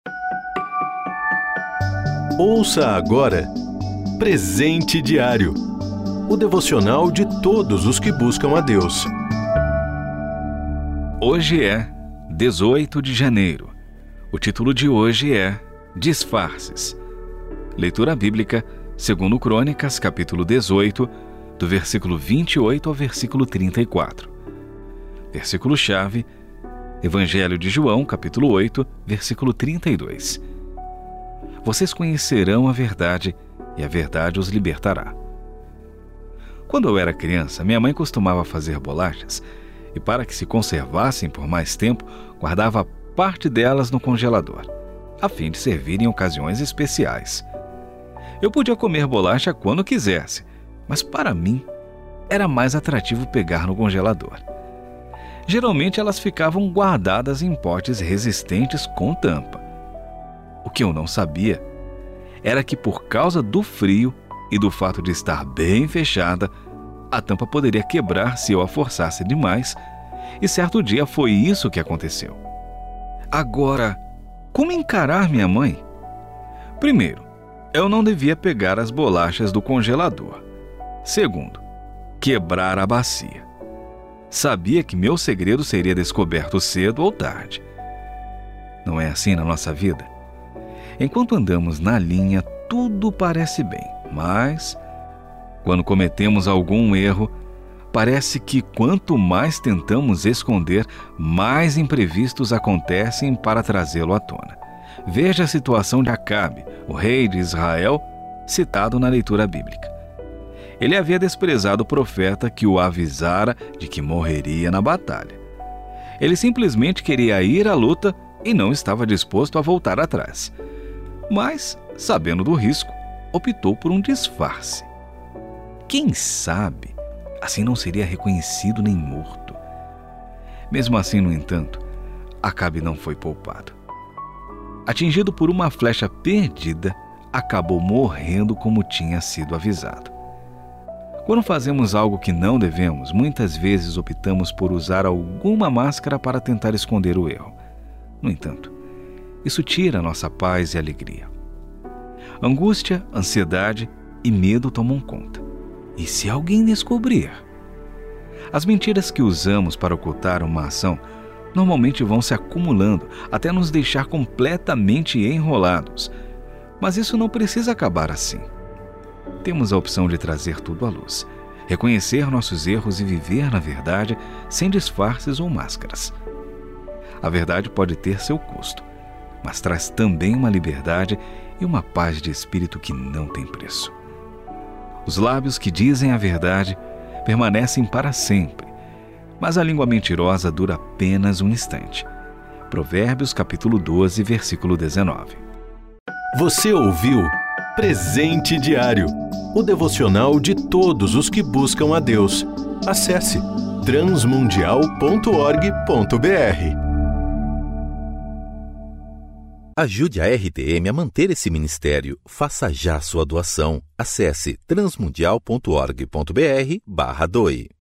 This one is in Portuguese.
Ouça agora Presente Diário, o devocional de todos os que buscam a Deus. Hoje é 18 de janeiro. O título de hoje é Disfarces. Leitura bíblica, segundo Crônicas, capítulo 18, do versículo 28 ao versículo 34. Versículo-chave, Evangelho de João, capítulo 8, versículo 32. Vocês conhecerão a verdade, e a verdade os libertará. Quando eu era criança, minha mãe costumava fazer bolachas, e para que se conservassem por mais tempo, guardava parte delas no congelador, a fim de servir em ocasiões especiais. Eu podia comer bolacha quando quisesse, mas para mim era mais atrativo pegar no congelador. Geralmente elas ficavam guardadas em potes resistentes com tampa. O que eu não sabia era que, por causa do frio e do fato de estar bem fechada, a tampa poderia quebrar se eu a forçasse demais, e certo dia foi isso que aconteceu. Agora, como encarar minha mãe? Primeiro, eu não devia pegar as bolachas do congelador. Segundo, quebrar a bacia. Sabia que meu segredo seria descoberto cedo ou tarde. Não é assim na nossa vida? Enquanto andamos na linha, tudo parece bem, mas quando cometemos algum erro, parece que quanto mais tentamos esconder, mais imprevistos acontecem para trazê-lo à tona. Veja a situação de Acabe, o rei de Israel, citado na leitura bíblica. Ele havia desprezado o profeta que o avisara de que morreria na batalha. Ele simplesmente queria ir à luta e não estava disposto a voltar atrás. Mas, sabendo do risco, optou por um disfarce. Quem sabe, assim não seria reconhecido nem morto. Mesmo assim, no entanto, Acabe não foi poupado. Atingido por uma flecha perdida, acabou morrendo como tinha sido avisado. Quando fazemos algo que não devemos, muitas vezes optamos por usar alguma máscara para tentar esconder o erro. No entanto, isso tira nossa paz e alegria. Angústia, ansiedade e medo tomam conta. E se alguém descobrir? As mentiras que usamos para ocultar uma ação normalmente vão se acumulando até nos deixar completamente enrolados. Mas isso não precisa acabar assim. Temos a opção de trazer tudo à luz, reconhecer nossos erros e viver na verdade sem disfarces ou máscaras. A verdade pode ter seu custo, mas traz também uma liberdade e uma paz de espírito que não tem preço. Os lábios que dizem a verdade permanecem para sempre, mas a língua mentirosa dura apenas um instante. Provérbios capítulo 12, versículo 19. Você ouviu Presente Diário, o devocional de todos os que buscam a Deus. Acesse transmundial.org.br. Ajude a RTM a manter esse ministério. Faça já sua doação. Acesse transmundial.org.br/doe.